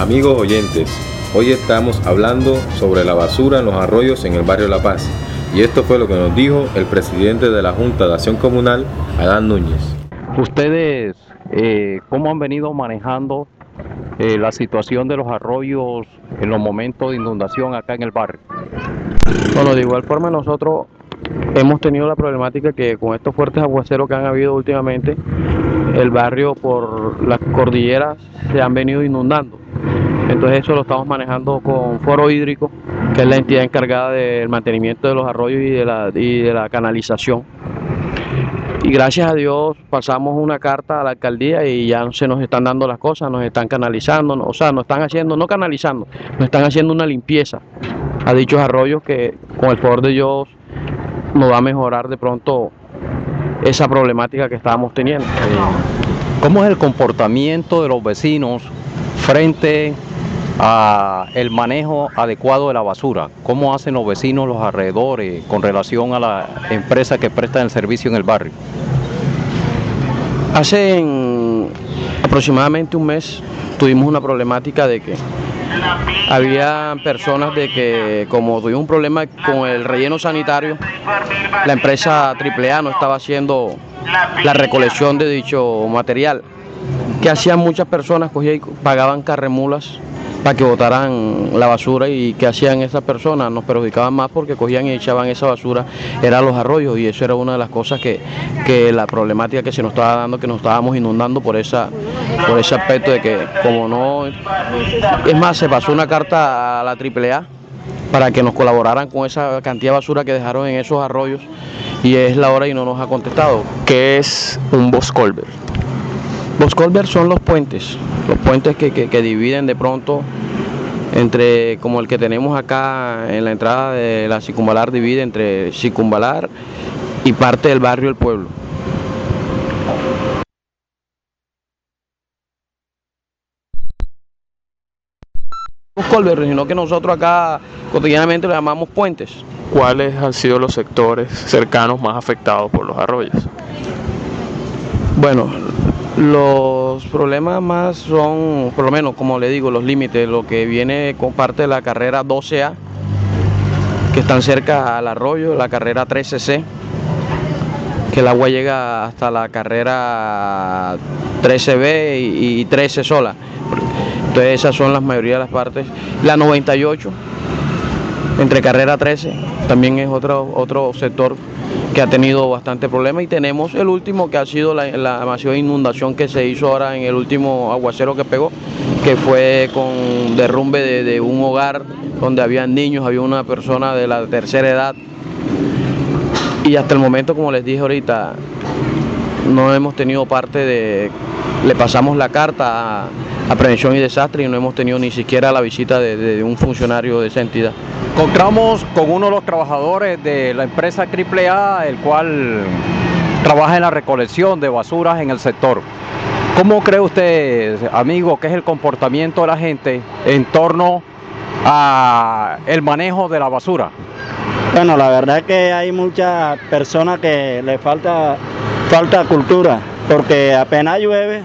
Amigos oyentes, hoy estamos hablando sobre la basura en los arroyos en el barrio La Paz. Y esto fue lo que nos dijo el presidente de la Junta de Acción Comunal, Adán Núñez. ¿Ustedes cómo han venido manejando la situación de los arroyos en los momentos de inundación acá en el barrio? Bueno, de igual forma nosotros hemos tenido la problemática que con estos fuertes aguaceros que han habido últimamente, el barrio por las cordilleras se han venido inundando. Entonces eso lo estamos manejando con Foro Hídrico, que es la entidad encargada del mantenimiento de los arroyos y de la canalización. Y gracias a Dios pasamos una carta a la alcaldía y ya se nos están dando las cosas, nos están canalizando, o sea, nos están haciendo, no canalizando, nos están haciendo una limpieza a dichos arroyos que con el favor de Dios nos va a mejorar de pronto esa problemática que estábamos teniendo. ¿Cómo es el comportamiento de los vecinos frente a el manejo adecuado de la basura? ¿Cómo hacen los vecinos, los alrededores, con relación a la empresa que presta el servicio en el barrio? Hace aproximadamente un mes tuvimos una problemática de que había personas de que, como tuvimos un problema con el relleno sanitario, la empresa AAA no estaba haciendo la recolección de dicho material. ¿Qué hacían muchas personas? Cogían y pagaban carremulas para que botaran la basura. ¿Y qué hacían esas personas? Nos perjudicaban más porque cogían y echaban esa basura, eran los arroyos, y eso era una de las cosas que la problemática que se nos estaba dando, que nos estábamos inundando por ese aspecto de que, como no, es más, se pasó una carta a la AAA para que nos colaboraran con esa cantidad de basura que dejaron en esos arroyos, y es la hora y no nos ha contestado. ¿Qué es un box culvert? Los culverts son los puentes que dividen de pronto entre, como el que tenemos acá en la entrada de la Circunvalar, divide entre Circunvalar y parte del barrio El Pueblo. Los culverts, sino que nosotros acá cotidianamente le llamamos puentes. ¿Cuáles han sido los sectores cercanos más afectados por los arroyos? Bueno, los problemas más son, por lo menos, como le digo, los límites, lo que viene con parte de la carrera 12A, que están cerca al arroyo, la carrera 13C, que el agua llega hasta la carrera 13B y 13 sola. Entonces esas son la mayoría de las partes. La 98, entre carrera 13, también es otro sector que ha tenido bastante problema, y tenemos el último que ha sido la masiva inundación que se hizo ahora en el último aguacero que pegó, que fue con derrumbe de un hogar donde habían niños, había una persona de la tercera edad, y hasta el momento, como les dije ahorita, no hemos tenido le pasamos la carta a Prevención y Desastre y no hemos tenido ni siquiera la visita de un funcionario de esa entidad. Encontramos con uno de los trabajadores de la empresa AAA, el cual trabaja en la recolección de basuras en el sector. ¿Cómo cree usted, amigo, que es el comportamiento de la gente en torno a el manejo de la basura? Bueno, la verdad es que hay muchas personas que les falta cultura, porque apenas llueve,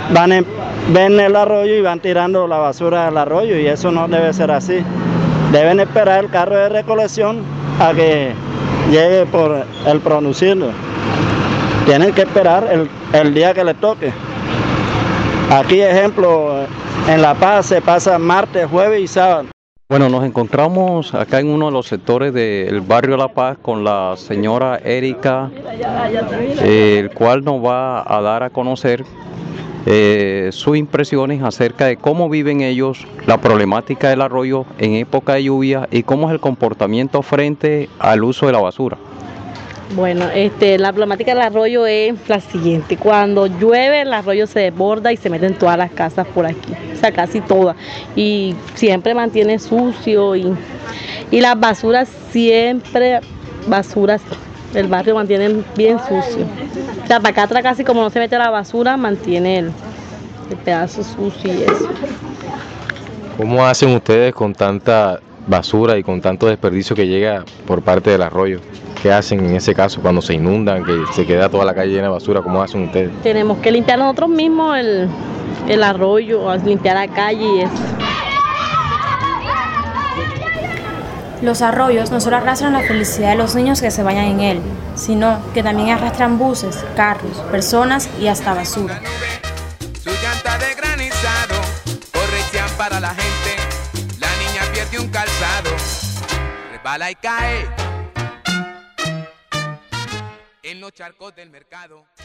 ven el arroyo y van tirando la basura al arroyo, y eso no debe ser así. Deben esperar el carro de recolección a que llegue por el producirlo. Tienen que esperar el día que les toque. Aquí, ejemplo, en La Paz se pasa martes, jueves y sábado. Bueno, nos encontramos acá en uno de los sectores del barrio La Paz con la señora Erika, el cual nos va a dar a conocer sus impresiones acerca de cómo viven ellos la problemática del arroyo en época de lluvia y cómo es el comportamiento frente al uso de la basura. Bueno, la problemática del arroyo es la siguiente: cuando llueve el arroyo se desborda y se mete en todas las casas por aquí, o sea, casi todas, y siempre mantiene sucio y las basuras siempre, el barrio mantiene bien sucio. O sea, para acá atrás casi como no se mete la basura, mantiene el pedazo sucio y eso. ¿Cómo hacen ustedes con tanta basura y con tanto desperdicio que llega por parte del arroyo? ¿Qué hacen en ese caso cuando se inundan, que se queda toda la calle llena de basura? ¿Cómo hacen ustedes? Tenemos que limpiar nosotros mismos el arroyo, limpiar la calle y eso. Los arroyos no solo arrastran la felicidad de los niños que se bañan en él, sino que también arrastran buses, carros, personas y hasta basura. Su llanta de granizado corrección para la gente. La niña pierde un calzado, resbala y cae en los charcos del mercado.